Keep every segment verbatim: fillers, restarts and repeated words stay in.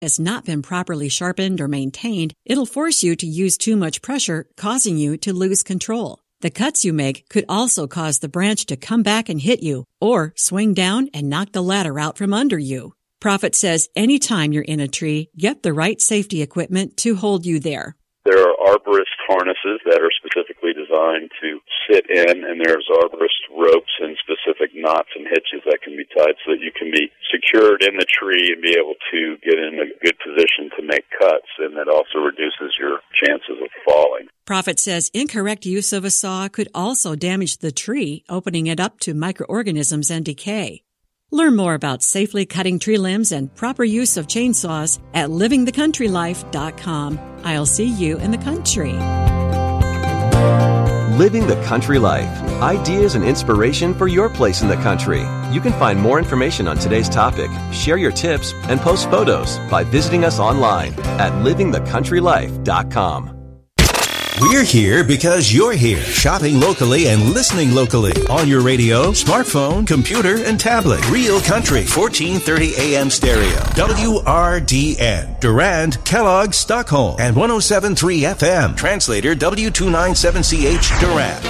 has not been properly sharpened or maintained, it'll force you to use too much pressure, causing you to lose control. The cuts you make could also cause the branch to come back and hit you, or swing down and knock the ladder out from under you. Prophet says anytime you're in a tree, get the right safety equipment to hold you there. There are arborist harnesses that are specifically designed to sit in, and there's arborist ropes and specific knots and hitches that can be tied so that you can be secured in the tree and be able to get in a good position to make cuts, and that also reduces your chances of falling. Prophet says incorrect use of a saw could also damage the tree, opening it up to microorganisms and decay. Learn more about safely cutting tree limbs and proper use of chainsaws at living the country life dot com. I'll see you in the country. Living the Country Life. Ideas and inspiration for your place in the country. You can find more information on today's topic, share your tips, and post photos by visiting us online at living the country life dot com. We're here because you're here, shopping locally and listening locally on your radio, smartphone, computer, and tablet. Real Country, fourteen thirty A M stereo. W R D N, Durand, Kellogg, Stockholm, and one oh seven point three F M. Translator W two ninety-seven C H, Durand.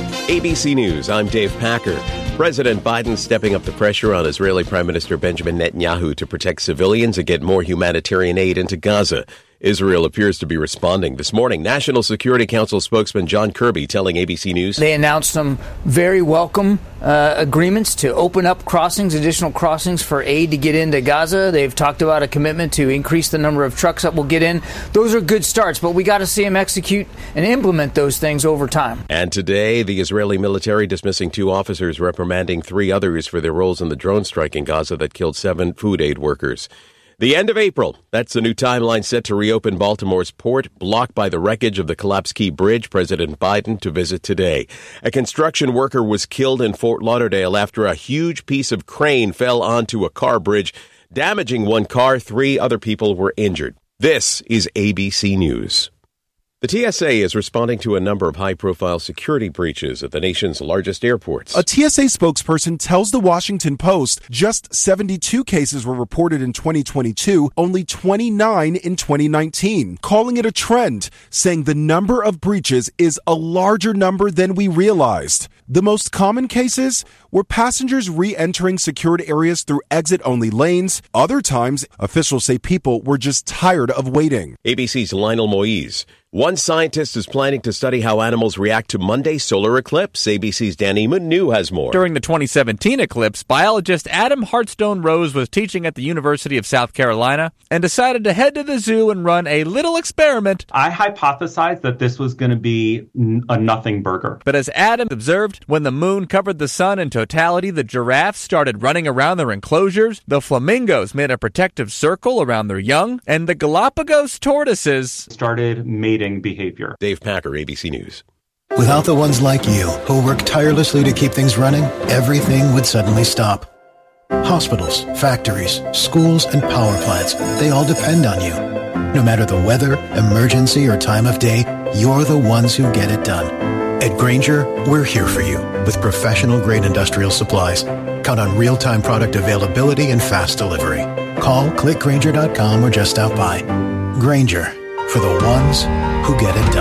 A B C News, I'm Dave Packer. President Biden stepping up the pressure on Israeli Prime Minister Benjamin Netanyahu to protect civilians and get more humanitarian aid into Gaza. Israel appears to be responding. This morning, National Security Council spokesman John Kirby telling A B C News. They announced some very welcome uh, agreements to open up crossings, additional crossings for aid to get into Gaza. They've talked about a commitment to increase the number of trucks that will get in. Those are good starts, but we got to see them execute and implement those things over time. And today, the Israeli military dismissing two officers, reprimanding three others for their roles in the drone strike in Gaza that killed seven food aid workers. The end of April. That's the new timeline set to reopen Baltimore's port, blocked by the wreckage of the collapsed Key Bridge. President Biden to visit today. A construction worker was killed in Fort Lauderdale after a huge piece of crane fell onto a car bridge, damaging one car. Three other people were injured. This is A B C News. The T S A is responding to a number of high-profile security breaches at the nation's largest airports. A T S A spokesperson tells the Washington Post just seventy-two cases were reported in twenty twenty-two, only twenty-nine in twenty nineteen, calling it a trend, saying the number of breaches is a larger number than we realized. The most common cases were passengers re-entering secured areas through exit-only lanes. Other times, officials say people were just tired of waiting. A B C's Lionel Moise. One scientist is planning to study how animals react to Monday's solar eclipse. A B C's Dan Manu has more. During the twenty seventeen eclipse, biologist Adam Hartstone Rose was teaching at the University of South Carolina and decided to head to the zoo and run a little experiment. I hypothesized that this was going to be a nothing burger. But as Adam observed, when the moon covered the sun in totality, the giraffes started running around their enclosures, the flamingos made a protective circle around their young, and the Galapagos tortoises started mating behavior. Dave Packer, A B C News. Without the ones like you, who work tirelessly to keep things running, everything would suddenly stop. Hospitals, factories, schools, and power plants, they all depend on you. No matter the weather, emergency, or time of day, you're the ones who get it done. At Grainger, we're here for you with professional-grade industrial supplies. Count on real-time product availability and fast delivery. Call, click Grainger dot com, or just stop by. Grainger, for the ones who get it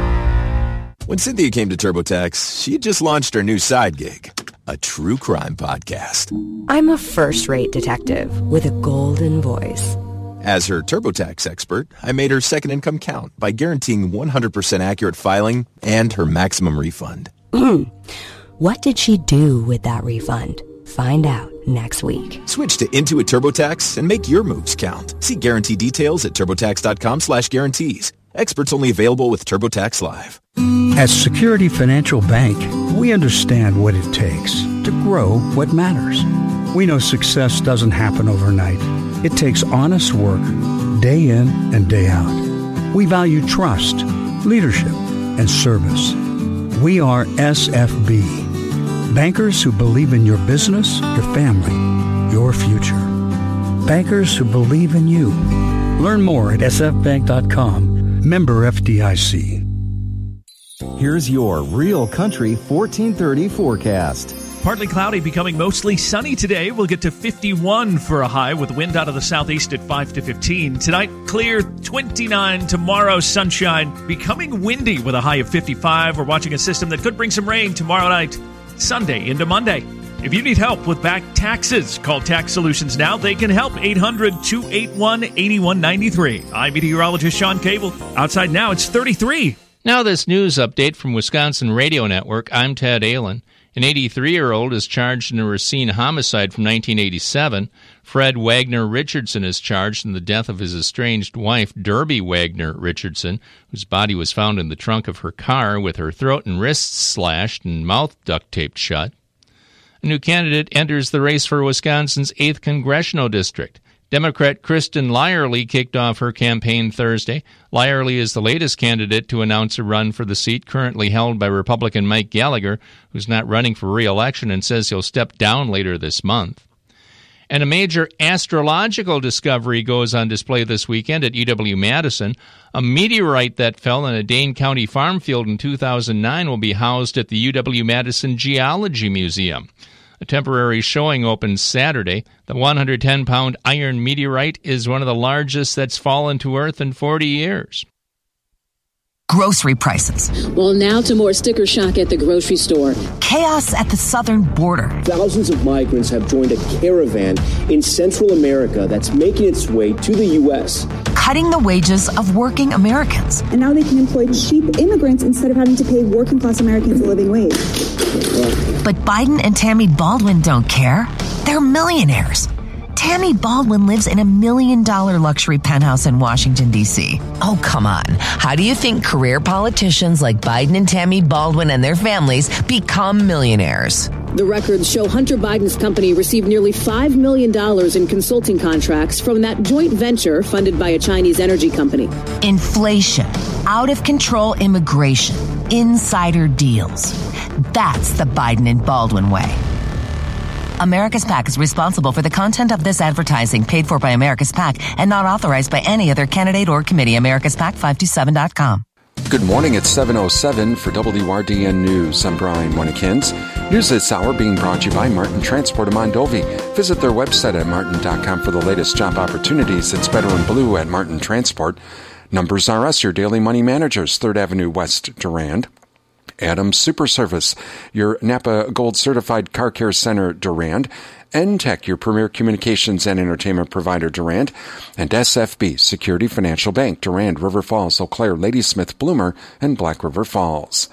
done. When Cynthia came to TurboTax, she just launched her new side gig, a true crime podcast. I'm a first-rate detective with a golden voice. As her TurboTax expert, I made her second income count by guaranteeing one hundred percent accurate filing and her maximum refund. What did she do with that refund? Find out next week. Switch to Intuit TurboTax and make your moves count. See guarantee details at TurboTax.com slash guarantees. Experts only available with TurboTax Live. At Security Financial Bank, we understand what it takes to grow what matters. We know success doesn't happen overnight. It takes honest work, day in and day out. We value trust, leadership, and service. We are S F B, bankers who believe in your business, your family, your future. Bankers who believe in you. Learn more at S F bank dot com, member F D I C. Here's your Real Country fourteen thirty forecast. Partly cloudy, becoming mostly sunny today. We'll get to fifty-one for a high with wind out of the southeast at five to fifteen. Tonight, clear, twenty-nine. Tomorrow, sunshine, becoming windy with a high of fifty-five. We're watching a system that could bring some rain tomorrow night, Sunday into Monday. If you need help with back taxes, call Tax Solutions now. They can help. eight hundred, two eight one, eight one nine three. I'm meteorologist Sean Cable. Outside now, it's thirty-three. Now this news update from Wisconsin Radio Network. I'm Ted Allen. An eighty-three-year-old is charged in a Racine homicide from nineteen eighty-seven. Fred Wagner Richardson is charged in the death of his estranged wife, Derby Wagner Richardson, whose body was found in the trunk of her car with her throat and wrists slashed and mouth duct taped shut. A new candidate enters the race for Wisconsin's eighth Congressional District. Democrat Kristen Lyerly kicked off her campaign Thursday. Lyerly is the latest candidate to announce a run for the seat currently held by Republican Mike Gallagher, who's not running for re-election and says he'll step down later this month. And a major astrological discovery goes on display this weekend at U W-Madison. A meteorite that fell in a Dane County farm field in two thousand nine will be housed at the U W-Madison Geology Museum. A temporary showing opens Saturday. The one hundred ten pound iron meteorite is one of the largest that's fallen to Earth in forty years. Grocery prices. Well, now to more sticker shock at the grocery store. Chaos at the southern border. Thousands of migrants have joined a caravan in Central America that's making its way to the U S. Cutting the wages of working Americans. And now they can employ cheap immigrants instead of having to pay working class Americans a living wage. But Biden and Tammy Baldwin don't care. They're millionaires. Tammy Baldwin lives in a million-dollar luxury penthouse in Washington, D C Oh, come on. How do you think career politicians like Biden and Tammy Baldwin and their families become millionaires? The records show Hunter Biden's company received nearly five million dollars in consulting contracts from that joint venture funded by a Chinese energy company. Inflation, out-of-control immigration, insider deals. That's the Biden and Baldwin way. America's PAC is responsible for the content of this advertising, paid for by America's PAC and not authorized by any other candidate or committee. America's PAC five two seven dot com. Good morning. It's seven oh seven for W R D N News. I'm Brian Winnikins. News this hour being brought to you by Martin Transport of Mondovi. Visit their website at martin dot com for the latest job opportunities. It's better in blue at Martin Transport. Numbers R Us, your daily money managers, third Avenue West, Durand. Adams Super Service, your Napa Gold Certified Car Care Center, Durand. N Tech, your premier communications and entertainment provider, Durand. And S F B, Security Financial Bank, Durand, River Falls, Eau Claire, Ladysmith, Bloomer, and Black River Falls.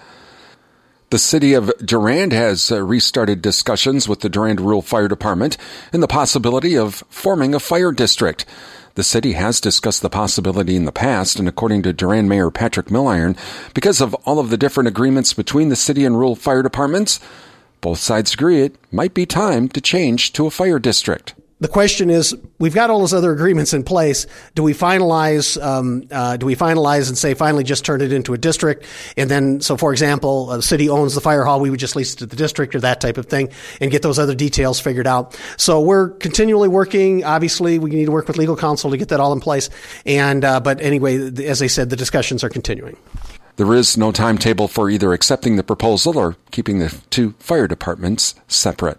The city of Durand has uh, restarted discussions with the Durand Rural Fire Department and the possibility of forming a fire district. The city has discussed the possibility in the past, and according to Durand Mayor Patrick Milliron, because of all of the different agreements between the city and rural fire departments, both sides agree it might be time to change to a fire district. The question is, we've got all those other agreements in place. Do we finalize, um, uh, do we finalize and say finally just turn it into a district? And then, so for example, uh, the city owns the fire hall, we would just lease it to the district or that type of thing and get those other details figured out. So we're continually working. Obviously, we need to work with legal counsel to get that all in place. And, uh, but anyway, as I said, the discussions are continuing. There is no timetable for either accepting the proposal or keeping the two fire departments separate.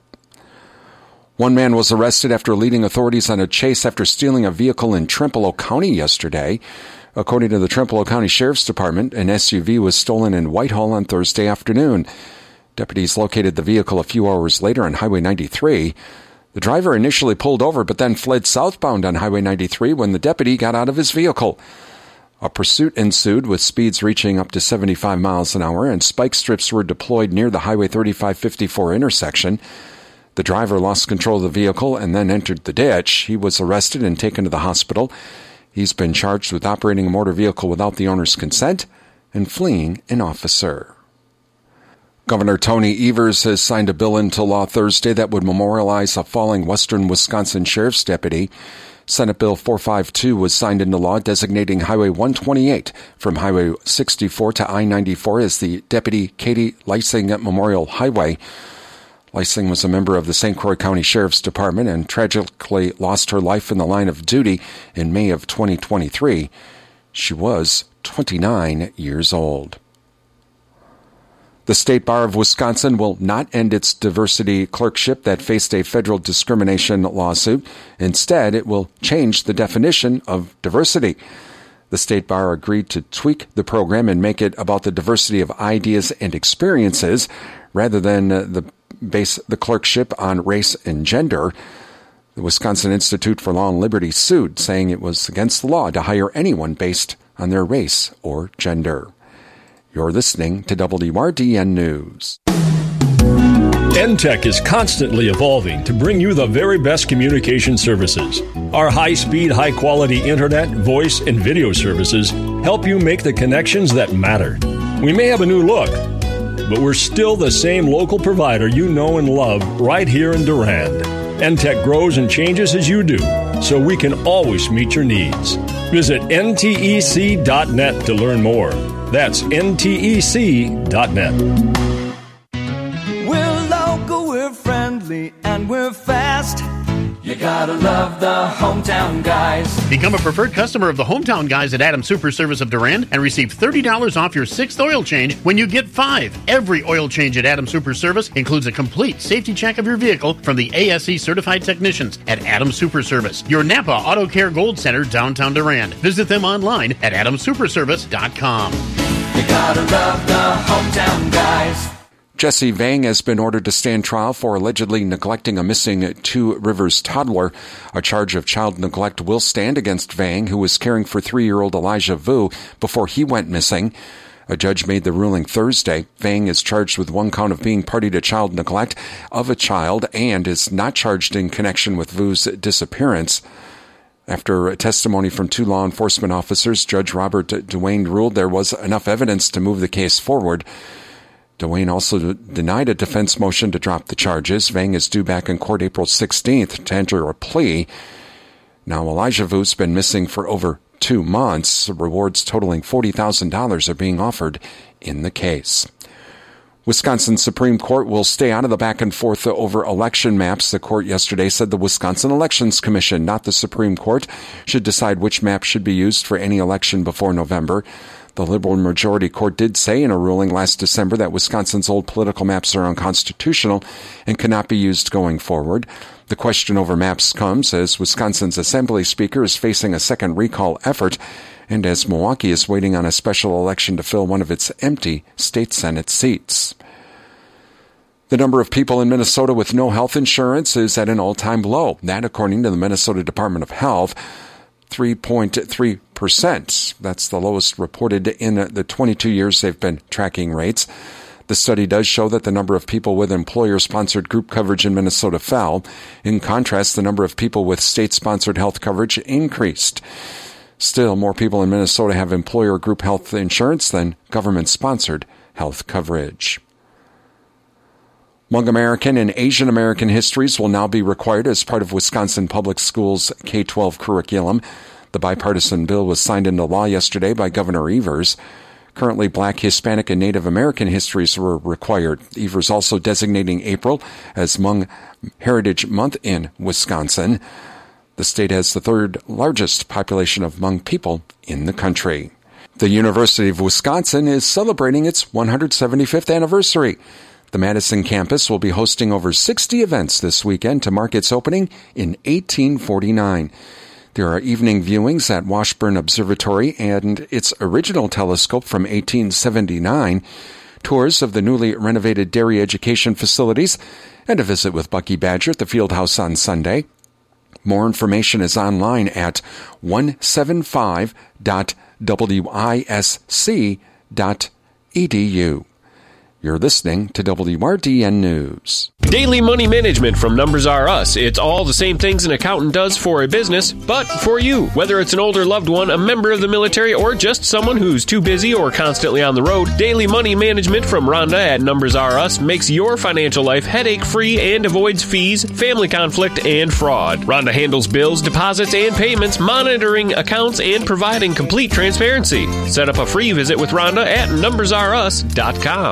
One man was arrested after leading authorities on a chase after stealing a vehicle in Trempealeau County yesterday. According to the Trempealeau County Sheriff's Department, an S U V was stolen in Whitehall on Thursday afternoon. Deputies located the vehicle a few hours later on Highway ninety-three. The driver initially pulled over but then fled southbound on Highway ninety-three when the deputy got out of his vehicle. A pursuit ensued with speeds reaching up to seventy-five miles an hour, and spike strips were deployed near the Highway thirty-five fifty-four intersection. The driver lost control of the vehicle and then entered the ditch. He was arrested and taken to the hospital. He's been charged with operating a motor vehicle without the owner's consent and fleeing an officer. Governor Tony Evers has signed a bill into law Thursday that would memorialize a falling western Wisconsin sheriff's deputy. Senate Bill four fifty-two was signed into law designating Highway one twenty-eight from Highway sixty-four to I ninety-four as the Deputy Katie Lysing Memorial Highway. Lysing was a member of the Saint Croix County Sheriff's Department and tragically lost her life in the line of duty in May of twenty twenty-three. She was twenty-nine years old. The State Bar of Wisconsin will not end its diversity clerkship that faced a federal discrimination lawsuit. Instead, it will change the definition of diversity. The State Bar agreed to tweak the program and make it about the diversity of ideas and experiences rather than uh, the base the clerkship on race and gender. The Wisconsin Institute for Law and Liberty sued, saying it was against the law to hire anyone based on their race or gender. You're listening to W R D N News. N Tech is constantly evolving to bring you the very best communication services. Our high-speed, high-quality internet, voice, and video services help you make the connections that matter. We may have a new look, but we're still the same local provider you know and love right here in Durand. N Tech grows and changes as you do, so we can always meet your needs. Visit N T E C dot net to learn more. That's N T E C dot net. We're local, we're friendly, and we're fast. You gotta love the Hometown Guys. Become a preferred customer of the Hometown Guys at Adams Super Service of Durand and receive thirty dollars off your sixth oil change when you get five. Every oil change at Adams Super Service includes a complete safety check of your vehicle from the A S E certified technicians at Adams Super Service, your Napa Auto Care Gold Center, downtown Durand. Visit them online at adams super service dot com. You gotta love the Hometown Guys. Jesse Vang has been ordered to stand trial for allegedly neglecting a missing Two Rivers toddler. A charge of child neglect will stand against Vang, who was caring for three-year-old Elijah Vu before he went missing. A judge made the ruling Thursday. Vang is charged with one count of being party to child neglect of a child and is not charged in connection with Vu's disappearance. After a testimony from two law enforcement officers, Judge Robert Duane ruled there was enough evidence to move the case forward. Duane also denied a defense motion to drop the charges. Vang is due back in court April sixteenth to enter a plea. Now, Elijah Vu's been missing for over two months. Rewards totaling forty thousand dollars are being offered in the case. Wisconsin Supreme Court will stay out of the back and forth over election maps. The court yesterday said the Wisconsin Elections Commission, not the Supreme Court, should decide which map should be used for any election before November. The Liberal majority court did say in a ruling last December that Wisconsin's old political maps are unconstitutional and cannot be used going forward. The question over maps comes as Wisconsin's Assembly Speaker is facing a second recall effort and as Milwaukee is waiting on a special election to fill one of its empty state Senate seats. The number of people in Minnesota with no health insurance is at an all-time low. That, according to the Minnesota Department of Health, three point three percent. That's the lowest reported in the twenty-two years they've been tracking rates. The study does show that the number of people with employer-sponsored group coverage in Minnesota fell. In contrast, the number of people with state-sponsored health coverage increased. Still, more people in Minnesota have employer group health insurance than government-sponsored health coverage. Hmong American and Asian American histories will now be required as part of Wisconsin Public Schools' K twelve curriculum. The bipartisan bill was signed into law yesterday by Governor Evers. Currently, Black, Hispanic, and Native American histories were required. Evers also designating April as Hmong Heritage Month in Wisconsin. The state has the third largest population of Hmong people in the country. The University of Wisconsin is celebrating its one hundred seventy-fifth anniversary. The Madison campus will be hosting over sixty events this weekend to mark its opening in eighteen forty-nine. There are evening viewings at Washburn Observatory and its original telescope from eighteen seventy-nine, tours of the newly renovated dairy education facilities, and a visit with Bucky Badger at the Fieldhouse on Sunday. More information is online at one seventy-five dot wisc dot e d u. You're listening to W R D N News. Daily money management from Numbers R Us. It's all the same things an accountant does for a business, but for you. Whether it's an older loved one, a member of the military, or just someone who's too busy or constantly on the road, daily money management from Rhonda at Numbers R Us makes your financial life headache-free and avoids fees, family conflict, and fraud. Rhonda handles bills, deposits, and payments, monitoring accounts, and providing complete transparency. Set up a free visit with Rhonda at numbers r us dot com.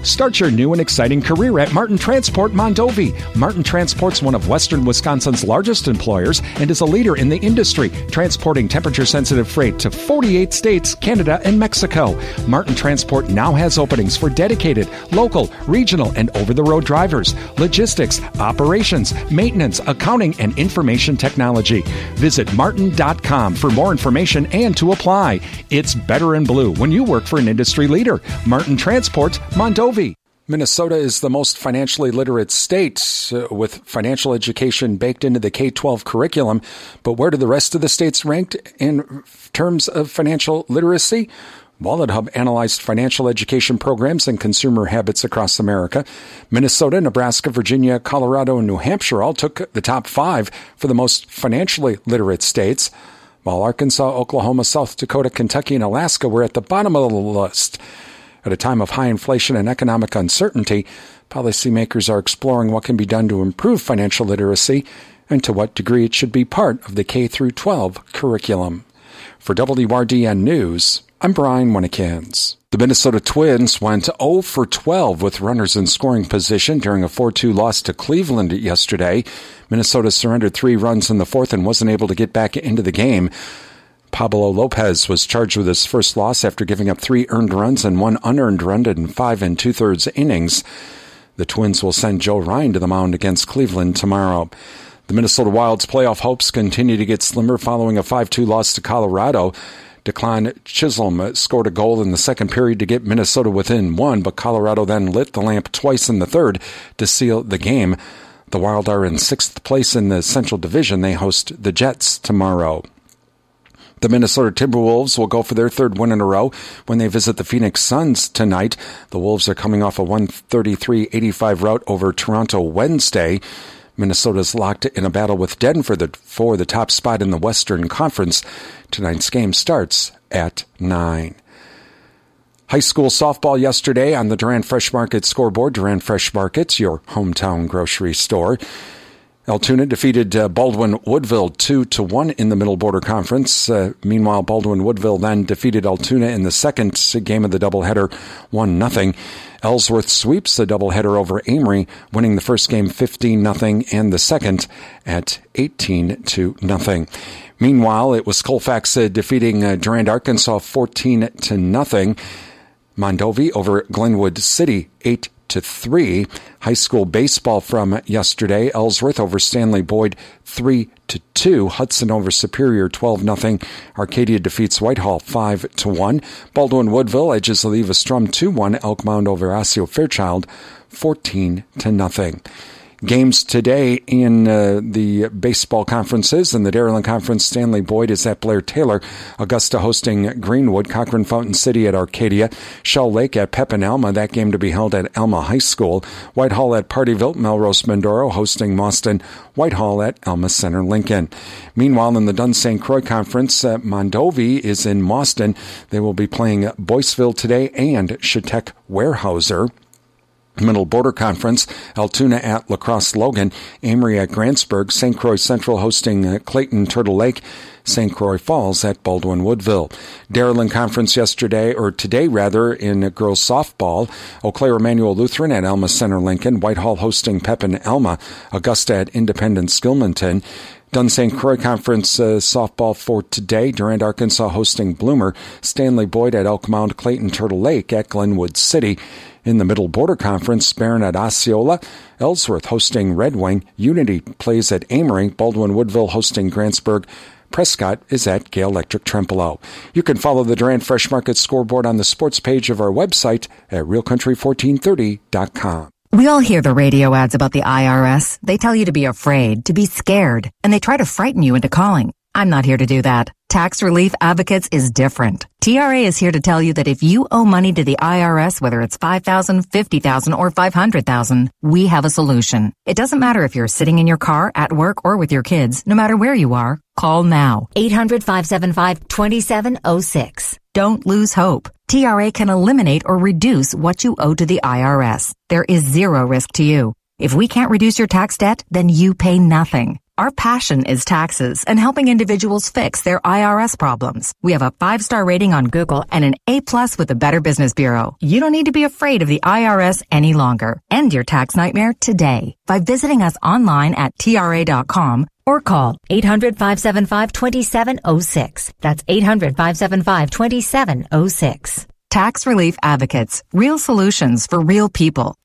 Start your new and exciting career at Martin Transport Mondovi. Martin Transport's one of Western Wisconsin's largest employers and is a leader in the industry, transporting temperature-sensitive freight to forty-eight states, Canada, and Mexico. Martin Transport now has openings for dedicated, local, regional, and over-the-road drivers, logistics, operations, maintenance, accounting, and information technology. Visit martin dot com for more information and to apply. It's better in blue when you work for an industry leader. Martin Transport, Mondovi. Minnesota is the most financially literate state, uh, with financial education baked into the K twelve curriculum. But where do the rest of the states rank in terms of financial literacy? Wallet Hub analyzed financial education programs and consumer habits across America. Minnesota, Nebraska, Virginia, Colorado, and New Hampshire all took the top five for the most financially literate states, while Arkansas, Oklahoma, South Dakota, Kentucky, and Alaska were at the bottom of the list. At a time of high inflation and economic uncertainty, policymakers are exploring what can be done to improve financial literacy and to what degree it should be part of the K through twelve curriculum. For W R D N News, I'm Brian Winnekins. The Minnesota Twins went oh for twelve with runners in scoring position during a four two loss to Cleveland yesterday. Minnesota surrendered three runs in the fourth and wasn't able to get back into the game. Pablo Lopez was charged with his first loss after giving up three earned runs and one unearned run in five and two-thirds innings. The Twins will send Joe Ryan to the mound against Cleveland tomorrow. The Minnesota Wild's playoff hopes continue to get slimmer following a five two loss to Colorado. Declan Chisholm scored a goal in the second period to get Minnesota within one, but Colorado then lit the lamp twice in the third to seal the game. The Wild are in sixth place in the Central Division. They host the Jets tomorrow. The Minnesota Timberwolves will go for their third win in a row when they visit the Phoenix Suns tonight. The Wolves are coming off a one thirty-three eighty-five rout over Toronto Wednesday. Minnesota's locked in a battle with Denver for the top spot in the Western Conference. Tonight's game starts at nine. High school softball yesterday on the Durand Fresh Market scoreboard. Durand Fresh Market's your hometown grocery store. Altoona defeated uh, Baldwin-Woodville two to one in the Middle Border Conference. Uh, meanwhile, Baldwin-Woodville then defeated Altoona in the second game of the doubleheader, one nothing. Ellsworth sweeps the doubleheader over Amory, winning the first game fifteen nothing and the second at eighteen to nothing. Meanwhile, it was Colfax uh, defeating uh, Durand, Arkansas fourteen to nothing. Mondovi over Glenwood City eight to three. High school baseball from yesterday. Ellsworth over Stanley Boyd three to two. Hudson over Superior twelve nothing. Arcadia defeats Whitehall five to one. Baldwin-Woodville edges Leva Strum two one. Elk Mound over Osseo Fairchild fourteen to nothing. Games today in uh, the baseball conferences. In the Dairyland Conference, Stanley Boyd is at Blair Taylor. Augusta hosting Greenwood. Cochran Fountain City at Arcadia. Shell Lake at Pepin Alma. That game to be held at Alma High School. Whitehall at Partyville. Melrose Mindoro hosting Mauston. Whitehall at Alma Center Lincoln. Meanwhile, in the Dunn Saint Croix Conference, uh, Mondovi is in Mauston. They will be playing Boyceville today and Chautauqua Weyerhaeuser. Middle Border Conference, Altoona at La Crosse Logan, Amory at Grantsburg, Saint Croix Central hosting uh, Clayton Turtle Lake, Saint Croix Falls at Baldwin-Woodville. Dairyland Conference yesterday, or today rather, in uh, girls softball, Eau Claire Emmanuel Lutheran at Alma Center Lincoln, Whitehall hosting Pepin Alma, Augusta at Independence Gilmanton. Dunn Saint Croix Conference uh, softball for today. Durand, Arkansas hosting Bloomer. Stanley Boyd at Elk Mound, Clayton Turtle Lake at Glenwood City. In the Middle Border Conference, Barron at Osceola. Ellsworth hosting Red Wing. Unity plays at Amory. Baldwin-Woodville hosting Grantsburg. Prescott is at Gale Electric Trempealeau. You can follow the Durand Fresh Market scoreboard on the sports page of our website at real country fourteen thirty dot com. We all hear the radio ads about the I R S. They tell you to be afraid, to be scared, and they try to frighten you into calling. I'm not here to do that. Tax Relief Advocates is different. T R A is here to tell you that if you owe money to the I R S, whether it's five thousand dollars, fifty thousand dollars, or five hundred thousand dollars, we have a solution. It doesn't matter if you're sitting in your car, at work, or with your kids. No matter where you are, call now. eight hundred, five seven five, two seven zero six. Don't lose hope. T R A can eliminate or reduce what you owe to the I R S. There is zero risk to you. If we can't reduce your tax debt, then you pay nothing. Our passion is taxes and helping individuals fix their I R S problems. We have a five-star rating on Google and an A-plus with the Better Business Bureau. You don't need to be afraid of the I R S any longer. End your tax nightmare today by visiting us online at T R A dot com or call eight hundred, five seven five, two seven zero six. That's eight hundred, five seven five, two seven zero six. Tax Relief Advocates. Real solutions for real people.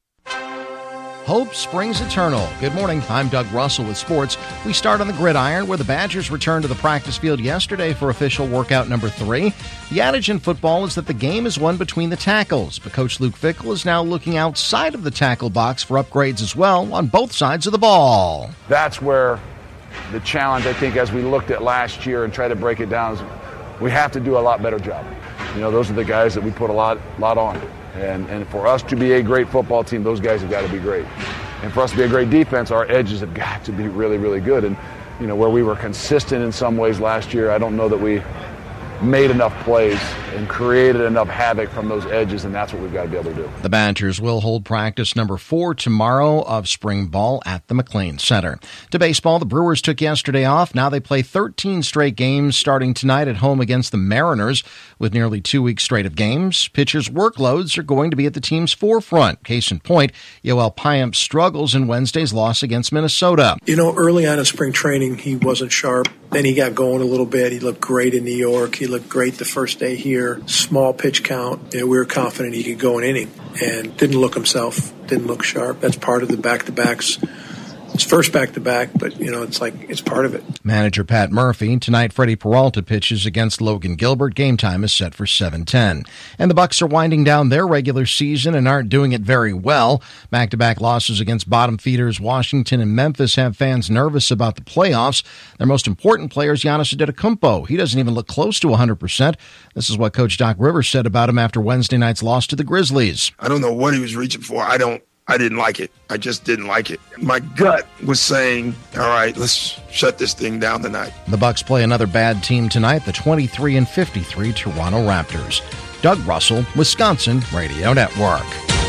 Hope springs eternal. Good morning. I'm Doug Russell with sports. We start on the gridiron where the Badgers returned to the practice field yesterday for official workout number three. The adage in football is that the game is won between the tackles, but Coach Luke Fickell is now looking outside of the tackle box for upgrades as well on both sides of the ball. That's where the challenge, I think, as we looked at last year and tried to break it down, is we have to do a lot better job. You know, those are the guys that we put a lot, lot on. And, and for us to be a great football team, those guys have got to be great. And for us to be a great defense, our edges have got to be really, really good. And, you know, where we were consistent in some ways last year, I don't know that we made enough plays and created enough havoc from those edges, and that's what we've got to be able to do. The Badgers will hold practice number four tomorrow of spring ball at the McLean Center. To baseball, the Brewers took yesterday off. Now they play thirteen straight games starting tonight at home against the Mariners. With nearly two weeks straight of games, pitchers' workloads are going to be at the team's forefront. Case in point, Yoel Payamp struggles in Wednesday's loss against Minnesota. You know, early on in spring training, he wasn't sharp. Then he got going a little bit. He looked great in New York. He looked great the first day here. Small pitch count. You know, we were confident he could go an inning and didn't look himself, didn't look sharp. That's part of the back-to-backs. It's first back-to-back, but, you know, it's like it's part of it. Manager Pat Murphy. Tonight, Freddie Peralta pitches against Logan Gilbert. Game time is set for seven ten. And the Bucs are winding down their regular season and aren't doing it very well. Back-to-back losses against bottom feeders Washington and Memphis have fans nervous about the playoffs. Their most important player is Giannis Antetokounmpo. He doesn't even look close to one hundred percent. This is what Coach Doc Rivers said about him after Wednesday night's loss to the Grizzlies. I don't know what he was reaching for. I don't. I didn't like it. I just didn't like it. My gut was saying, all right, let's shut this thing down tonight. The Bucs play another bad team tonight, the twenty-three and fifty-three Toronto Raptors. Doug Russell, Wisconsin Radio Network.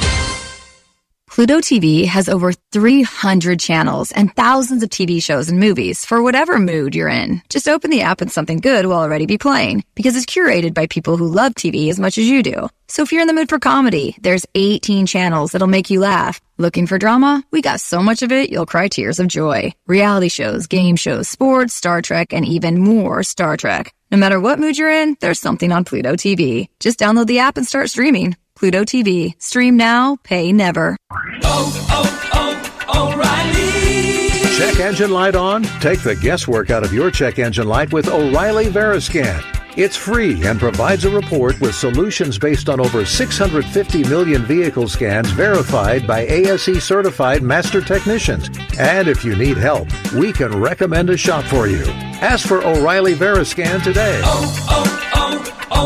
Pluto T V has over three hundred channels and thousands of T V shows and movies for whatever mood you're in. Just open the app and something good will already be playing because it's curated by people who love T V as much as you do. So if you're in the mood for comedy, there's eighteen channels that'll make you laugh. Looking for drama? We got so much of it, you'll cry tears of joy. Reality shows, game shows, sports, Star Trek, and even more Star Trek. No matter what mood you're in, there's something on Pluto T V. Just download the app and start streaming. Pluto T V. Stream now, pay never. Oh, oh, oh, O'Reilly! Check engine light on? Take the guesswork out of your check engine light with O'Reilly Veriscan. It's free and provides a report with solutions based on over six hundred fifty million vehicle scans verified by A S E certified master technicians. And if you need help, we can recommend a shop for you. Ask for O'Reilly Veriscan today. Oh,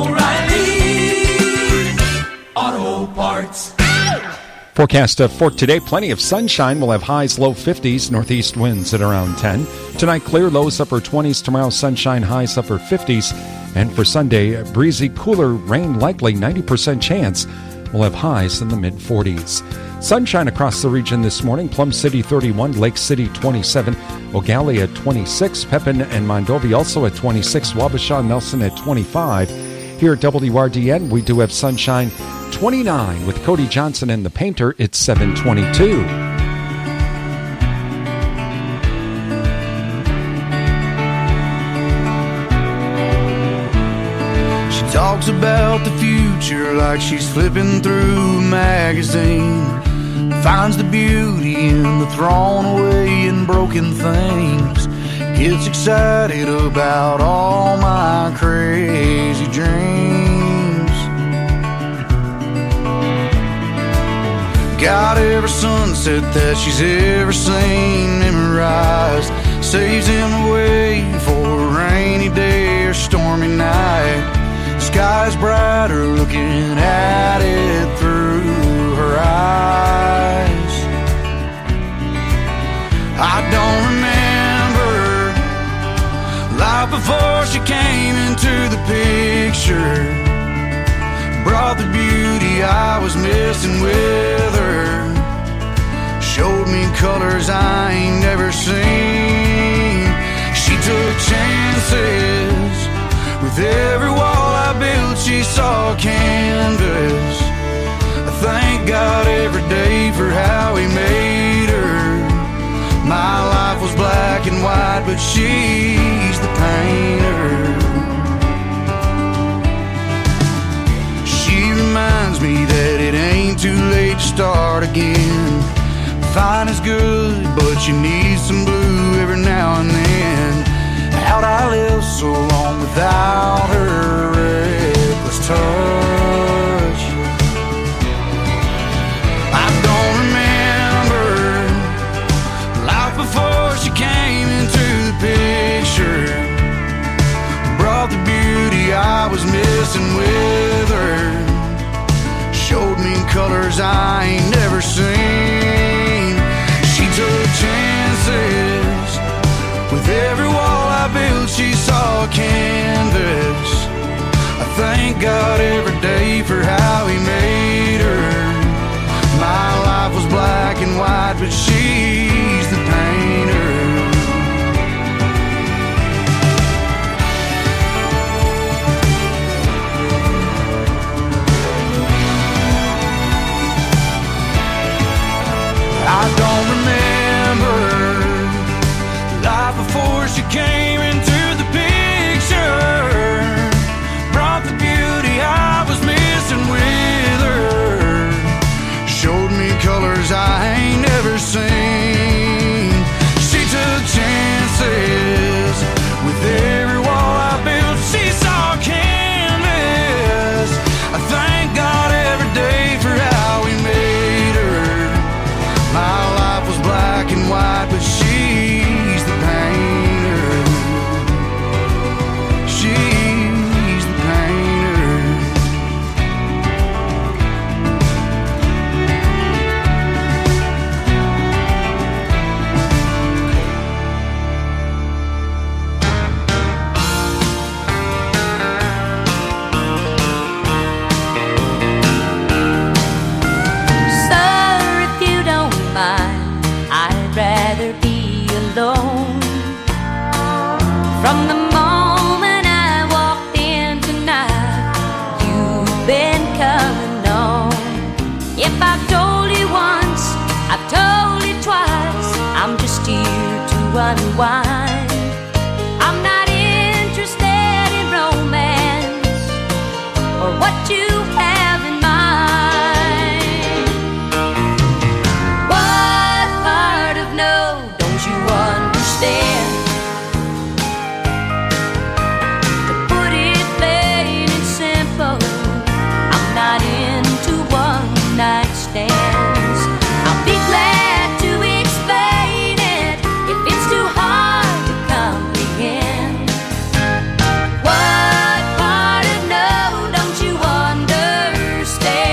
oh, oh, O'Reilly Auto Parts. Forecast uh, for today, plenty of sunshine. We'll have highs, low fifties, northeast winds at around ten. Tonight, clear, lows, upper twenties. Tomorrow, sunshine, highs, upper fifties. And for Sunday, breezy, cooler, rain likely, ninety percent chance. We'll have highs in the mid-forties. Sunshine across the region this morning. Plum City thirty-one, Lake City twenty-seven, Ogallia at twenty-six, Pepin and Mondovi also at twenty-six, Wabasha, Nelson at twenty-five. Here at W R D N, we do have sunshine twenty-nine with Cody Johnson and the Painter. It's seven twenty-two. Talks about the future like she's flipping through a magazine. Finds the beauty in the thrown away and broken things. Gets excited about all my crazy dreams. Got every sunset that she's ever seen memorized. Saves him away for a rainy day or stormy night. Sky's brighter looking at it through her eyes. I don't remember life before she came into the picture. Brought the beauty I was missing with her. Showed me colors I ain't never seen. chances. With every wall I built, she saw a canvas. I thank God every day for how He made her. My life was black and white, but she's the painter. She reminds me that it ain't too late to start again. Fine is good, but you need some blue every now and then. How'd I live so long without her reckless touch? I don't remember life before she came into the picture. Brought the beauty I was missing with her. Showed me colors I ain't never seen. She took chances. With every wall I built, she saw a canvas. I thank God every day for how He made her. My life was black and white, but she's the painter. I don't remember life before she came into the picture. Brought the beauty I was missing with her. Showed me colors I ain't never seen. She took chances. With every wall I built, she saw a canvas. I thank God every day for how He made her. My life was black and white, but she's the painter. She's the painter. Sir, if you don't mind, I'd rather be alone. From the moment I walked in tonight, you've been coming on. If I've told you once, I've told you twice, I'm just here to unwind. I'm not interested in romance or what you have in mind. What part of no don't you understand? To put it plain and simple, I'm not into one night stands. I'll be glad to explain it if it's too hard to comprehend. What part of no don't you understand?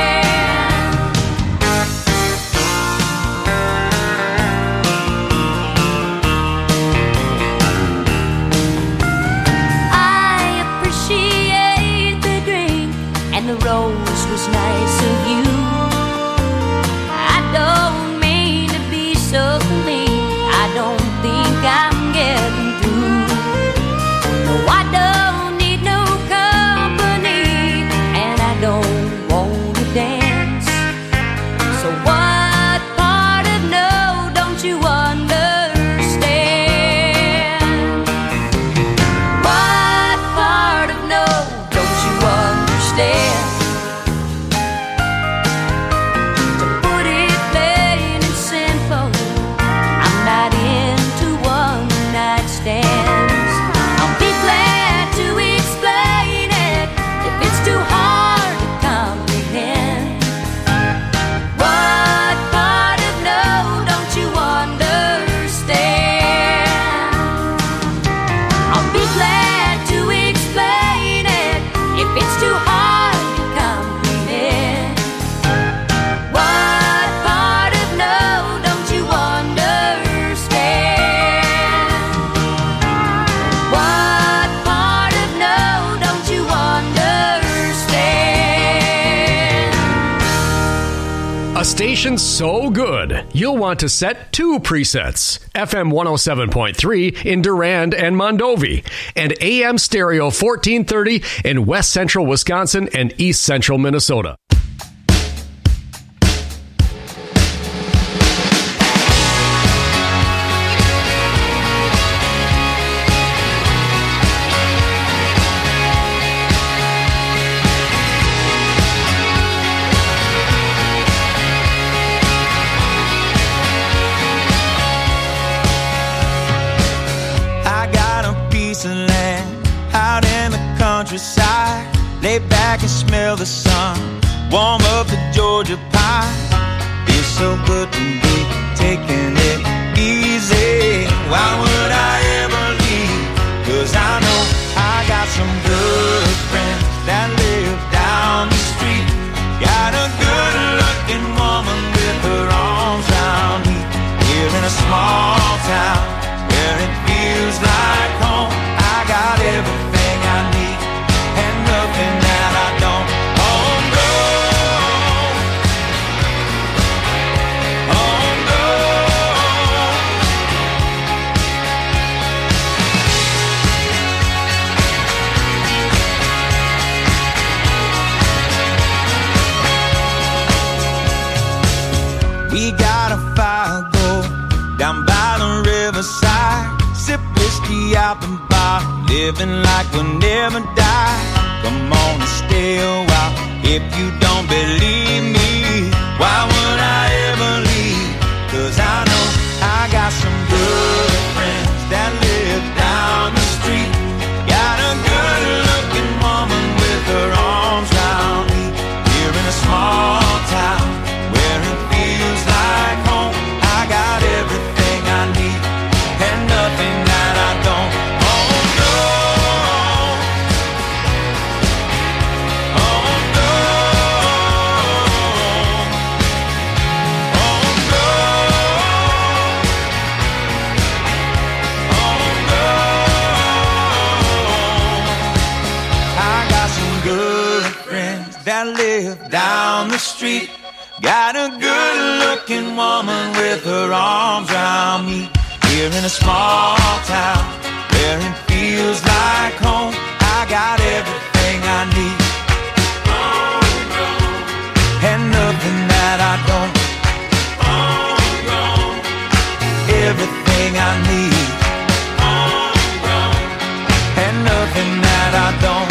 I appreciate the drink and the rose was nice of you. I don't mean to be so mean, I don't think I'm getting through. No, I don't need no company, and I don't want to dance. So what part of no don't you understand? What part of no don't you understand? A station so good, you'll want to set two presets. F M one oh seven point three in Durand and Mondovi, and A M Stereo fourteen thirty in West Central Wisconsin and East Central Minnesota. Countryside, lay back and smell the sun, warm up the Georgia pie. Feels so good to be taking it easy. Why would I ever leave? Cause I know I got some good friends that live down the street. Got a good looking woman with her arms around me. Here in a small town where it feels like home. I got everything I need and nothing that I don't. Homegrown, homegrown. We got a fire go down by the riverside. Sip whiskey out the bar, living like we'll never die. Come on and stay a while if you don't believe me. Why would I ever leave? Cause I know I got some good friends that live down the street. Got a good looking woman with her arms round me. Here in a small town where it feels like home. I got everything I need and nothing that I don't. Oh no, oh no, oh no, oh no. I got some good friends that live down the street. Got a good looking woman with her arms around me. Here in a small town where it feels like home. I got everything I need and nothing that I don't. Everything I need and nothing that I don't.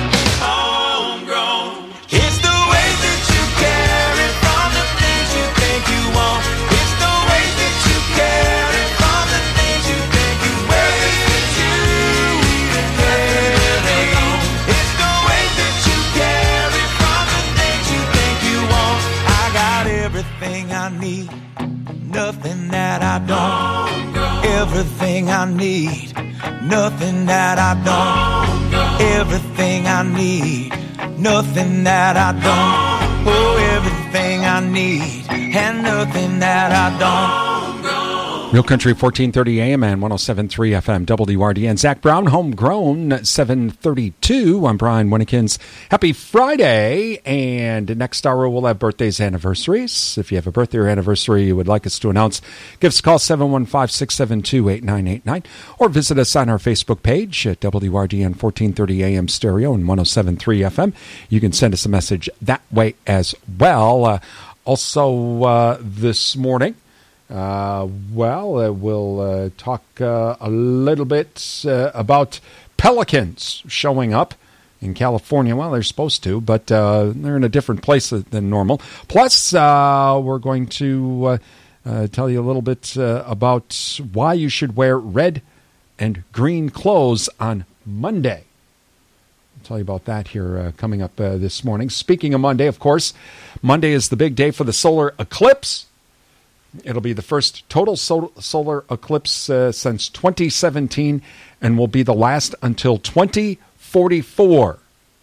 It's the way that you carry from the things you think you want. It's the way that you carry from the things you think you wear. It's you even carry. It's the way that you carry from the things you think you want. I got everything I need, nothing that I don't. Everything I need, nothing that I don't. Everything I need, nothing that I don't. Oh, everything I need and nothing that I don't. Real Country fourteen thirty A M and one oh seven point three F M W R D N. Zach Brown, Homegrown, seven thirty-two. I'm Brian Winnekins. Happy Friday. And next hour we'll have birthdays, anniversaries. If you have a birthday or anniversary you would like us to announce, give us a call, seven one five, six seven two, eight nine eight nine. Or visit us on our Facebook page at W R D N fourteen thirty A M Stereo and one oh seven point three F M. You can send us a message that way as well. Uh, also, uh, this morning, Uh, well, uh, we'll uh, talk uh, a little bit uh, about pelicans showing up in California. Well, they're supposed to, but uh, they're in a different place than normal. Plus, uh, we're going to uh, uh, tell you a little bit uh, about why you should wear red and green clothes on Monday. I'll tell you about that here uh, coming up uh, this morning. Speaking of Monday, of course, Monday is the big day for the solar eclipse. It'll be the first total sol- solar eclipse uh, since twenty seventeen and will be the last until twenty forty-four.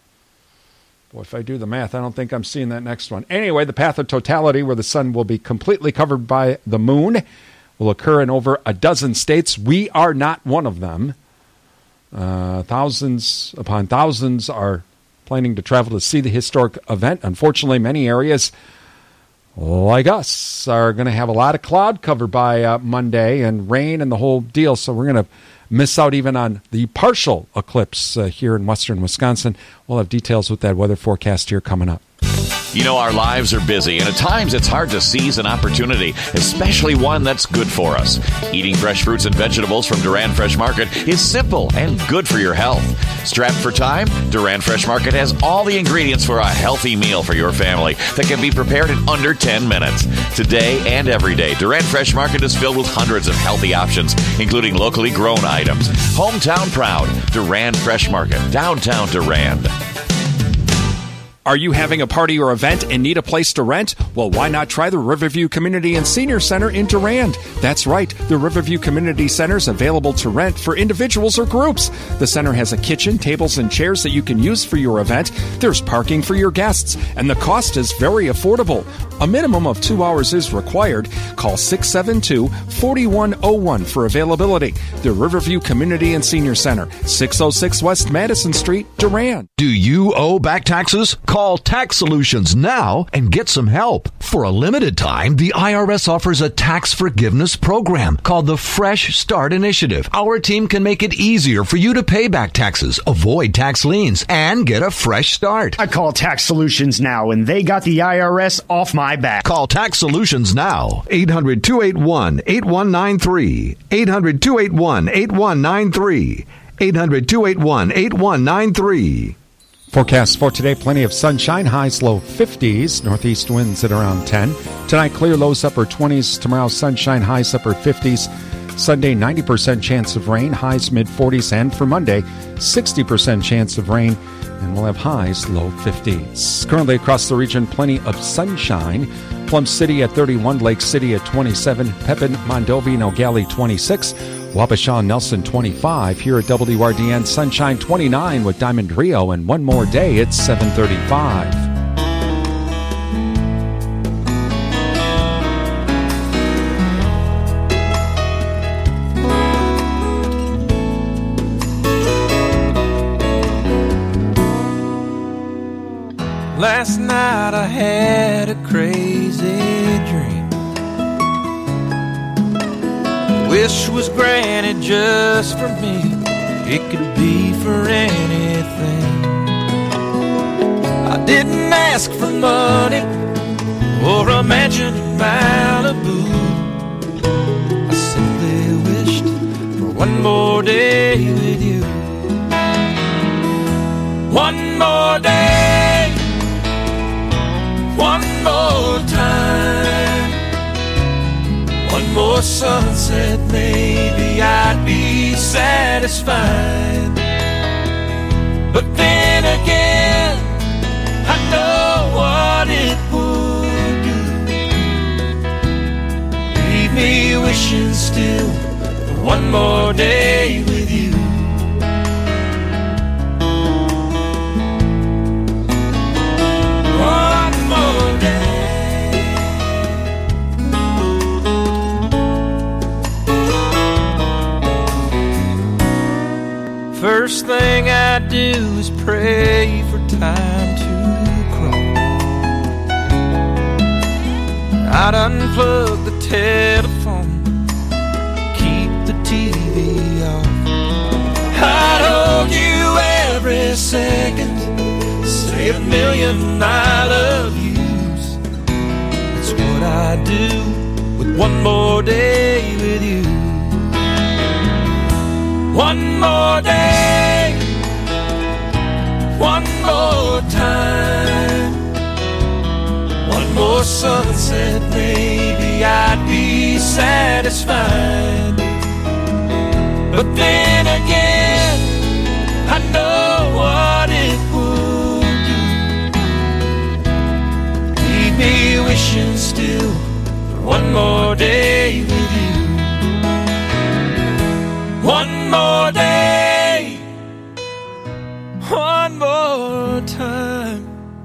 Boy, if I do the math, I don't think I'm seeing that next one. Anyway, the path of totality, where the sun will be completely covered by the moon, will occur in over a dozen states. We are not one of them. Uh, thousands upon thousands are planning to travel to see the historic event. Unfortunately, many areas like us, are going to have a lot of cloud cover by uh, Monday and rain and the whole deal. So we're going to miss out even on the partial eclipse uh, here in western Wisconsin. We'll have details with that weather forecast here coming up. You know, our lives are busy, and at times it's hard to seize an opportunity, especially one that's good for us. Eating fresh fruits and vegetables from Durand Fresh Market is simple and good for your health. Strapped for time? Durand Fresh Market has all the ingredients for a healthy meal for your family that can be prepared in under ten minutes. Today and every day, Durand Fresh Market is filled with hundreds of healthy options, including locally grown items. Hometown proud, Durand Fresh Market, downtown Durand. Are you having a party or event and need a place to rent? Well, why not try the Riverview Community and Senior Center in Durand? That's right, the Riverview Community Center is available to rent for individuals or groups. The center has a kitchen, tables, and chairs that you can use for your event. There's parking for your guests, and the cost is very affordable. A minimum of two hours is required. Call six seven two, four one zero one for availability. The Riverview Community and Senior Center, six oh six West Madison Street, Durand. Do you owe back taxes? Call Tax Solutions now and get some help. For a limited time, the I R S offers a tax forgiveness program called the Fresh Start Initiative. Our team can make it easier for you to pay back taxes, avoid tax liens, and get a fresh start. I call Tax Solutions now, and they got the I R S off my back. Call Tax Solutions now. eight hundred, two eight one, eight one nine three. eight hundred, two eight one, eight one nine three. eight hundred, two eight one, eight one nine three. Forecast for today, plenty of sunshine, highs low fifties, northeast winds at around ten. Tonight, clear lows upper twenties. Tomorrow, sunshine, highs upper fifties. Sunday, ninety percent chance of rain, highs mid forties. And for Monday, sixty percent chance of rain, and we'll have highs low fifties. Currently across the region, plenty of sunshine. Plum City at thirty-one, Lake City at twenty-seven, Pepin, Mondovi, Nogales twenty-six, Wabasha, Nelson twenty-five. Here at W R D N, sunshine twenty-nine with Diamond Rio, and one more day, it's seven thirty-five. Last night I had a crazy dream. Wish was granted just for me. It could be for anything. I didn't ask for money or a mansion in Malibu. I simply wished for one more day with you. One more day, one more time, one more sunset, maybe I'd be satisfied. But then again, I know what it would do. Leave me wishing still for one more day with you. First thing I do is pray for time to crawl. I'd unplug the telephone, keep the T V off. I'd hold you every second, say a million I love yous. That's what I do with one more day with you. One more day, one more time, one more sunset, maybe I'd be satisfied. But then again, I know what it would do. Leave me wishing still for one more day with you. One more day, one more time,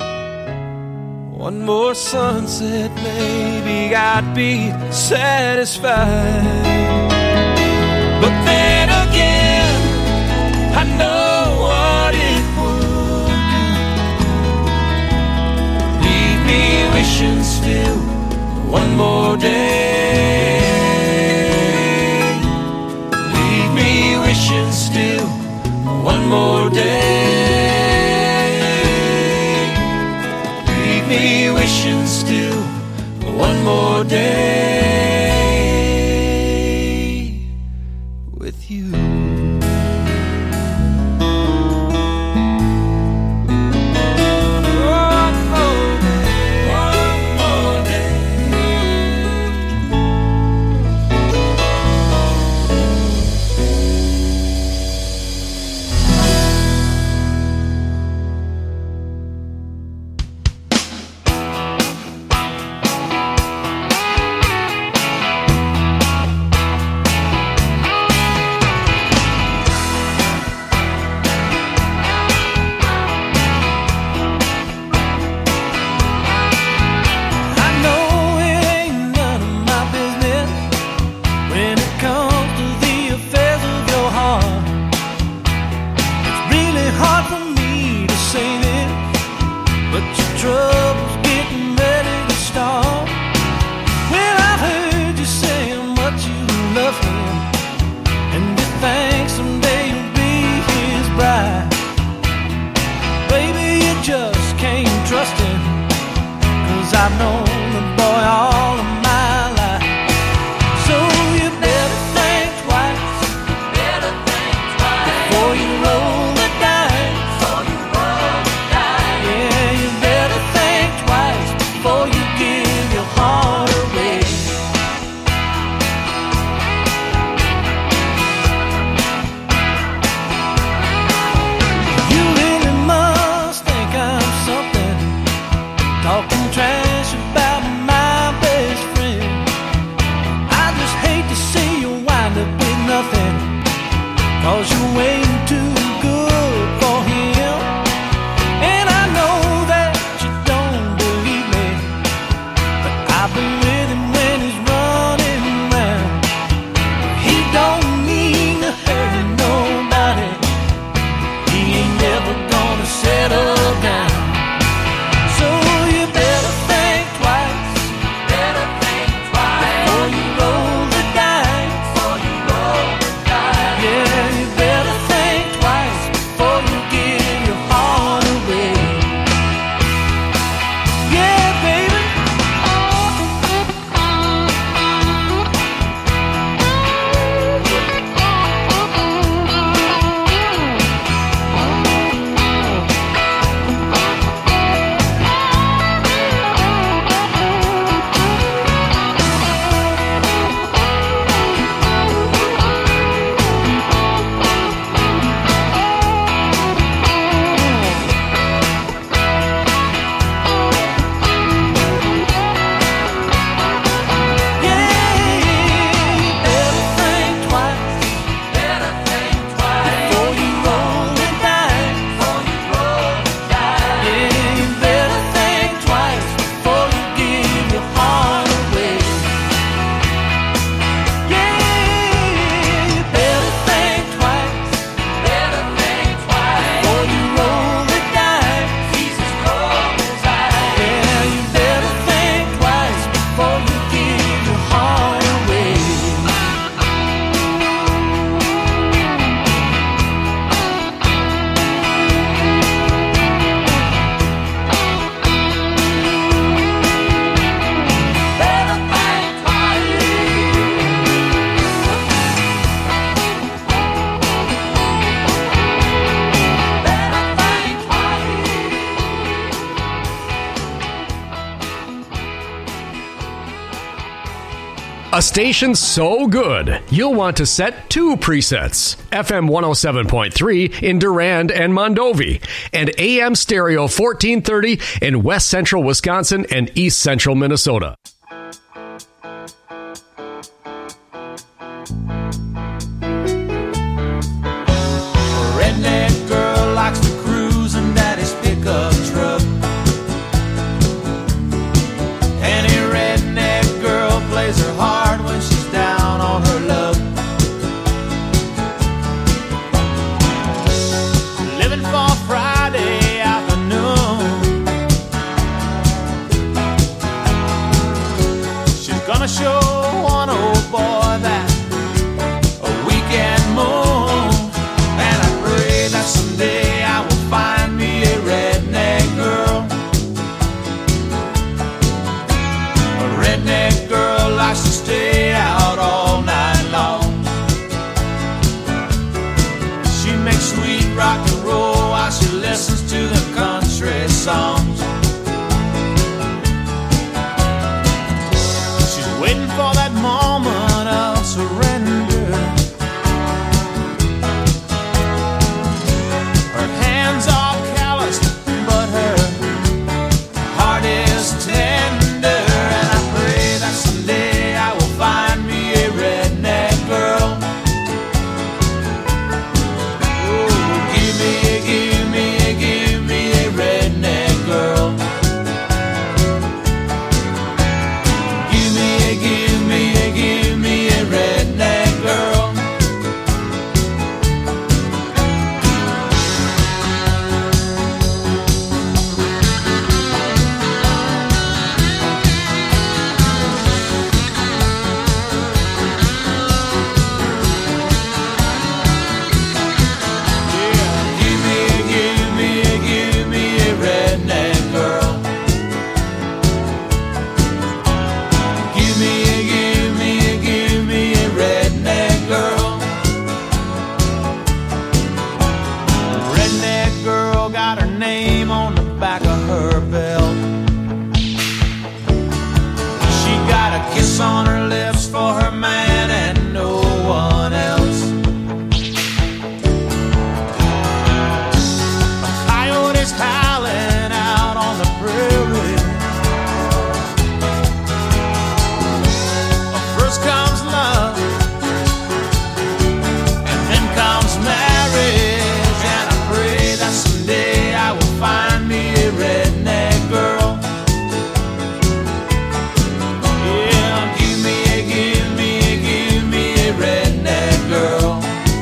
one more sunset, maybe I'd be satisfied. But then again, I know what it would do. Leave me wishing still just can't trust him, 'cause I've known the boy all of my life. So you better think twice, better think twice before you roll the dice. Before you roll the dice. Yeah, you better think twice before you give your heart away. You really must think I'm something, talking trash about my best friend. I just hate to see you wind up with nothing, 'cause you're waiting too good for him. And I know that you don't believe me, but I've been with him when he's running around. He don't mean to hurt nobody, he ain't never gonna settle down. So you better think twice, better think twice before you roll the dice. Before you roll the dice. Yeah, you better think twice before you give your heart away. Yeah, baby. A station so good, you'll want to set two presets. F M one oh seven point three in Durand and Mondovi, and A M Stereo fourteen thirty in West Central Wisconsin and East Central Minnesota. A redneck girl likes to cruise in daddy's pickup truck. Any redneck girl plays her hard when she's down on her luck. Living for Friday afternoon. back of her belt. She got a kiss on her lips for her man and no one else. A coyote's howling out on the prairie. First comes love, and then comes marriage, and I pray that someday I will find me a redneck girl. Yeah, give me a, give me a, give me a redneck girl.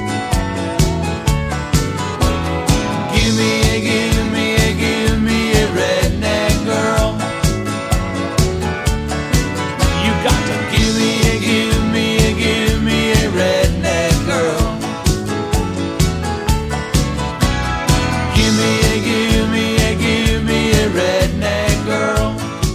Give me a, give me a, give me a redneck girl. You got to give me a, give me a, give me a redneck girl. Give me a, give me a, give me a redneck girl.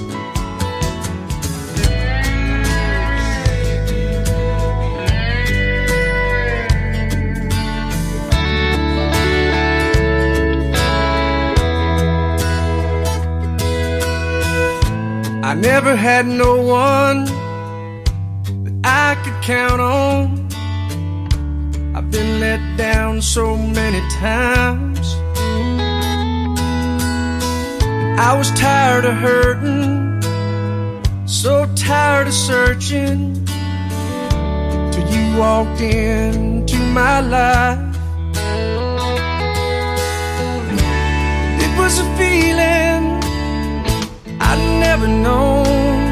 I never had no one that I could count on. I've been let down so many times. I was tired of hurting, so tired of searching, till you walked into my life. It was a feeling I'd never known,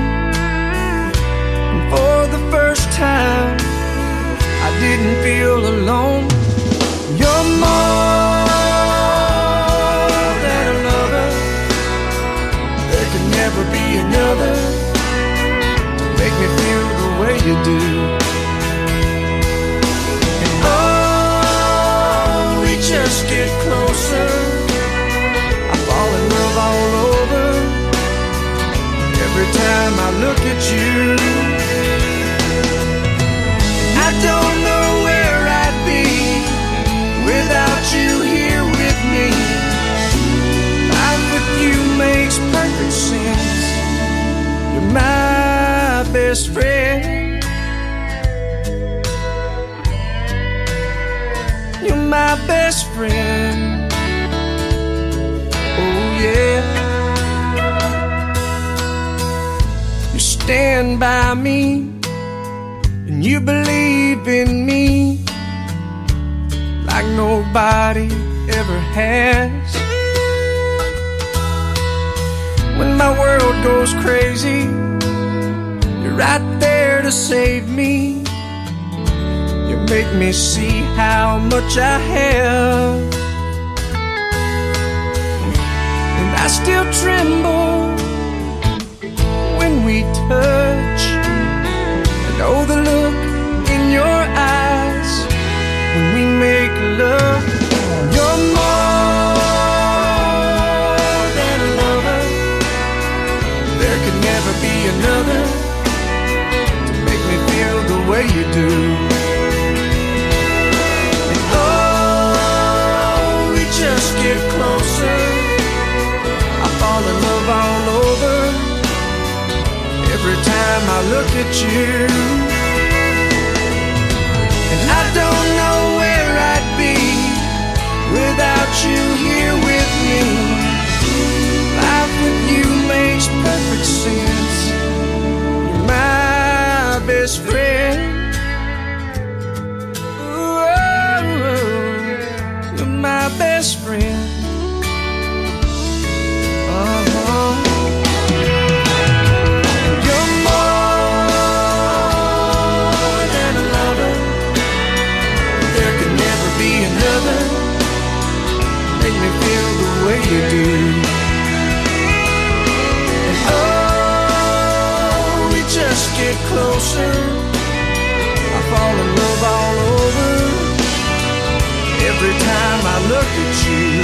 and for the first time I didn't feel alone. You're more than a lover. There can never be another to make me feel the way you do. And oh, we just get closer, I fall in love all over. Every time I look at you, I don't know where I'd be without you here with me. Life with you makes perfect sense. You're my best friend. You're my best friend. Oh yeah. Stand by me, and you believe in me like nobody ever has. When my world goes crazy, you're right there to save me. You make me see how much I have, and I still tremble when we touch. I know the look in your eyes when we make love. You're more than a lover. There could never be another to make me feel the way you do. And oh, we just get closer, I fall in love all over. Every time I look at you, and I don't know where I'd be without you here with me. Life with you makes perfect sense. You're my best friend. Ooh, you're my best friend. Uh-huh. Make me feel the way you do. And oh, we just get closer, I fall in love all over. Every time I look at you,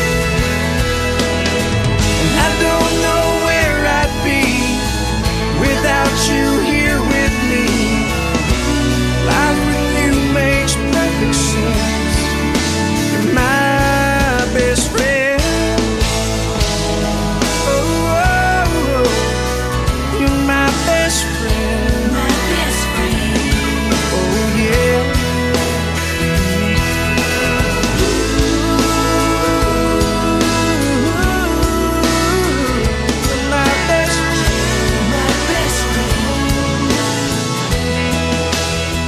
and I don't know where I'd be without you here with me. Life with you makes perfect sense. You're my best friend.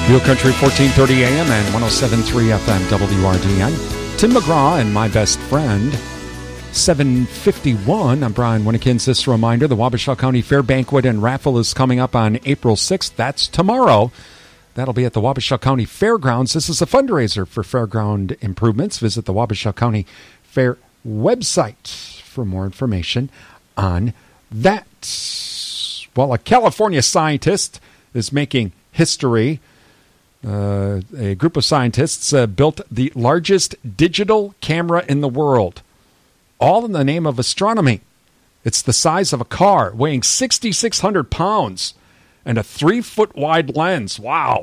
Real Country, fourteen thirty A M and one oh seven point three F M W R D N. Tim McGraw and My Best Friend, seven fifty-one. I'm Brian Winnekins. This reminder, the Wabasha County Fair Banquet and Raffle is coming up on April sixth. That's tomorrow. That'll be at the Wabasha County Fairgrounds. This is a fundraiser for fairground improvements. Visit the Wabasha County Fair website for more information on that. Well, a California scientist is making history. Uh, a group of scientists uh, built the largest digital camera in the world, all in the name of astronomy. It's the size of a car, weighing six thousand six hundred pounds, and a three-foot wide lens. Wow.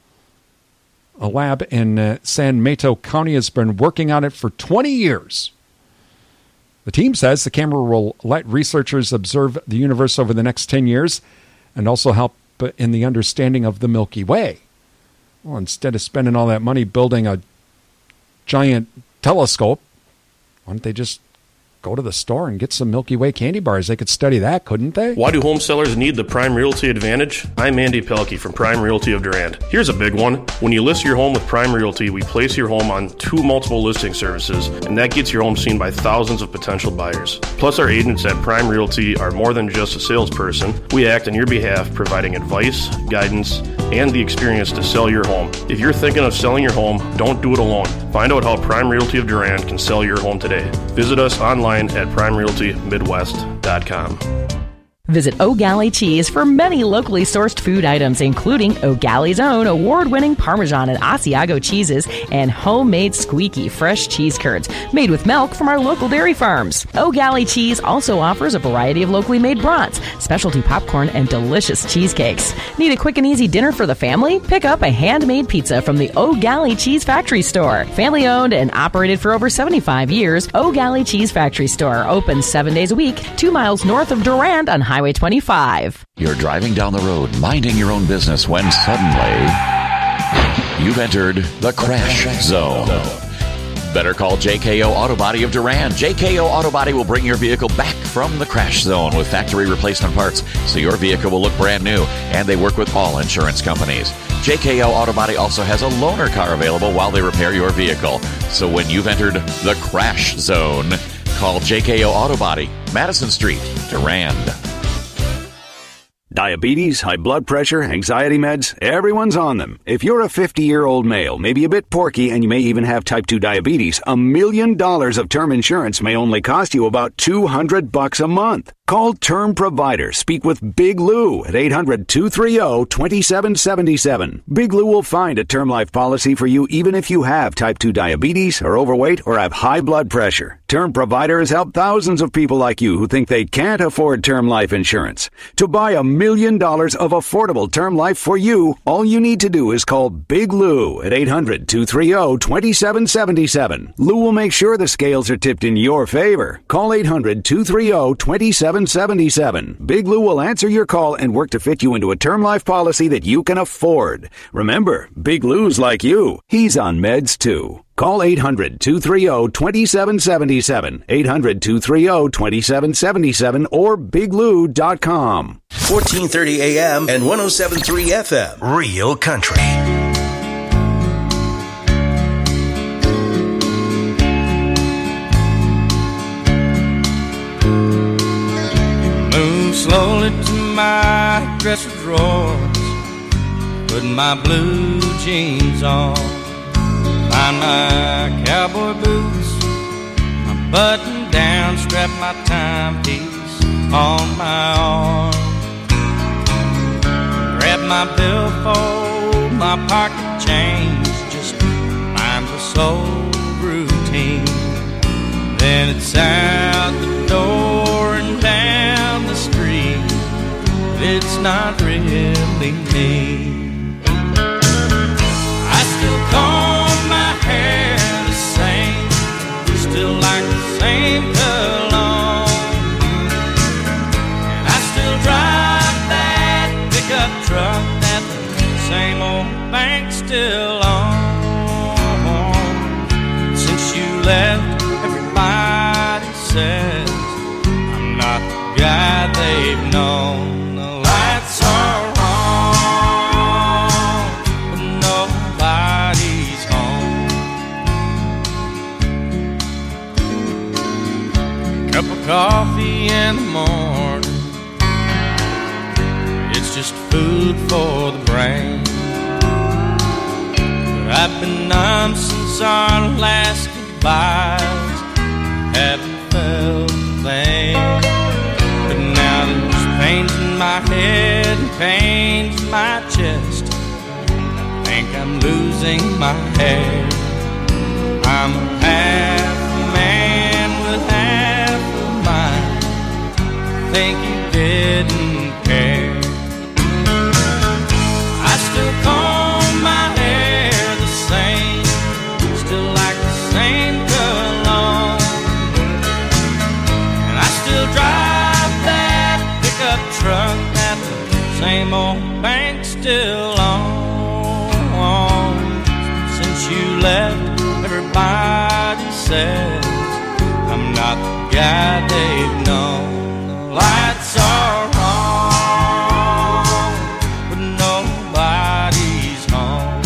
A lab in uh, San Mateo County has been working on it for twenty years. The team says the camera will let researchers observe the universe over the next ten years and also help in the understanding of the Milky Way. Well, instead of spending all that money building a giant telescope, why don't they just go to the store and get some Milky Way candy bars? They could study that, couldn't they? Why do home sellers need the Prime Realty Advantage? I'm Andy Pelkey from Prime Realty of Durand. Here's a big one. When you list your home with Prime Realty, we place your home on two multiple listing services, and that gets your home seen by thousands of potential buyers. Plus, our agents at Prime Realty are more than just a salesperson. We act on your behalf, providing advice, guidance, and the experience to sell your home. If you're thinking of selling your home, don't do it alone. Find out how Prime Realty of Durand can sell your home today. Visit us online at prime realty midwest dot com. Visit O'Galley Cheese for many locally sourced food items, including O'Galley's own award-winning Parmesan and Asiago cheeses and homemade squeaky fresh cheese curds made with milk from our local dairy farms. O'Galley Cheese also offers a variety of locally made brats, specialty popcorn, and delicious cheesecakes. Need a quick and easy dinner for the family? Pick up a handmade pizza from the O'Galley Cheese Factory Store. Family-owned and operated for over seventy-five years, O'Galley Cheese Factory Store opens seven days a week, two miles north of Durand on Highway twenty-five. You're driving down the road, minding your own business, when suddenly you've entered the crash zone. Better call J K O Auto Body of Durand. J K O Auto Body will bring your vehicle back from the crash zone with factory replacement parts, so your vehicle will look brand new, and they work with all insurance companies. J K O Auto Body also has a loaner car available while they repair your vehicle. So when you've entered the crash zone, call J K O Auto Body, Madison Street, Durand. Diabetes, high blood pressure, anxiety meds, everyone's on them. If you're a fifty-year-old male, maybe a bit porky, and you may even have type two diabetes, a million dollars of term insurance may only cost you about two hundred bucks a month. Call Term Provider. Speak with Big Lou at eight hundred, two three zero, two seven seven seven. Big Lou will find a term life policy for you even if you have type two diabetes, are overweight, or have high blood pressure. Term Provider has helped thousands of people like you who think they can't afford term life insurance. To buy a million dollars of affordable term life for you, all you need to do is call Big Lou at eight hundred, two three zero, two seven seven seven. Lou will make sure the scales are tipped in your favor. Call eight hundred, two three zero, two seven seven seven. Big Lou will answer your call and work to fit you into a term life policy that you can afford. Remember, Big Lou's like you. He's on meds too. Call eight hundred, two three zero, two seven seven seven, eight hundred, two three zero, two seven seven seven, or big lou dot com. fourteen thirty A M and one oh seven point three F M. Real Country. Move slowly to my dresser drawers, put my blue jeans on, find my cowboy boots, my button down, strap my timepiece on my arm, grab my billfold, my pocket change, just mindless old routine. Then it's out the door and down the street, but it's not really me. I still comb my hair the same, still like the same cologne, and I still drive that pickup truck that the same old bank's still on. Since you left, everybody says I'm not the guy they've known. The lights are on, but coffee in the morning. It's just food for the brain. But I've been numb since our last goodbyes. Haven't felt a thing. But now there's pains in my head and pains in my chest. I think I'm losing my hair. I'm a half a man with half a mind. Think you didn't care. I still comb my hair the same, still like the same cologne, and I still drive that pickup truck that the same old bank still owns. Since you left, everybody says I'm not the guy they've known. The lights are on, but nobody's home.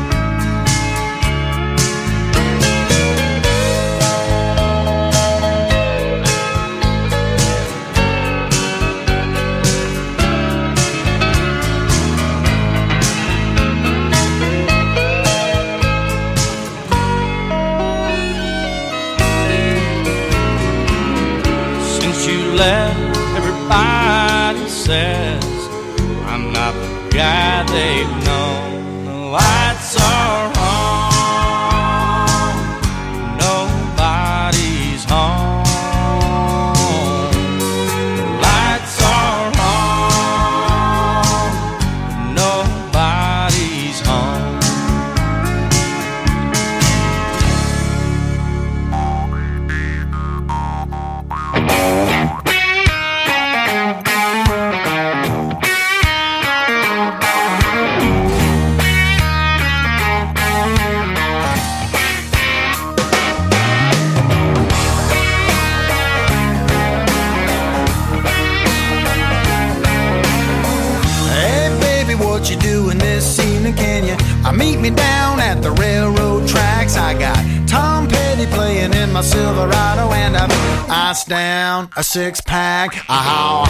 Since you left, everybody says I'm not the guy they've known. The lights are on, nobody's home. The lights are on, nobody's home. Hey baby, what you doing this evening? Can you uh, meet me down at the railroad tracks? I got Tom Petty playing in my Silverado, and I've iced down a six pack. Ah,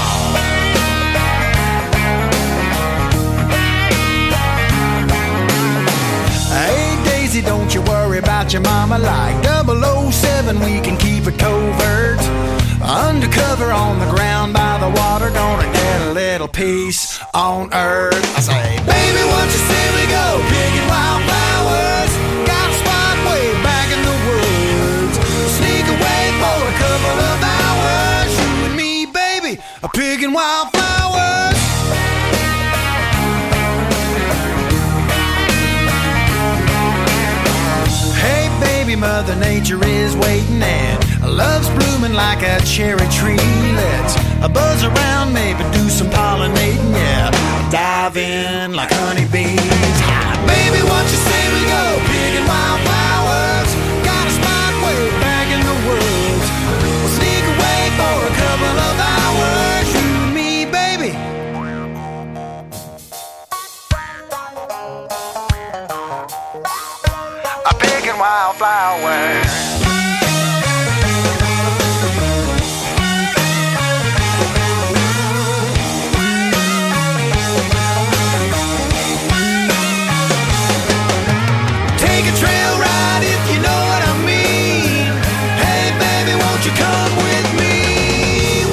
hey Daisy, don't you worry about your mama. Like double oh seven, we can keep it covert. Undercover on the ground by the water, gonna get a little peace on earth. I say, baby, what you say we go picking wildflowers? Got a spot way back in the woods. Sneak away for a couple of hours. You and me, baby, are picking wildflowers. Hey baby, Mother Nature is waiting and love's blooming like a cherry tree. Let's a buzz around, maybe do some pollinating, yeah. Dive in like honeybees. Hi, baby, what you say we go picking wildflowers? Got a spot way back in the woods. We'll sneak away for a couple of hours. You and me, baby. I'm picking wildflowers.